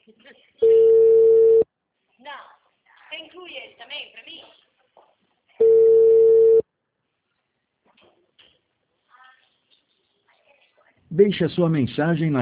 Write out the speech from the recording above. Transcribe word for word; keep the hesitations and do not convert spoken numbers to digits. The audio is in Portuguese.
Não. Você inclui ele também, pra mim? Deixe a sua mensagem na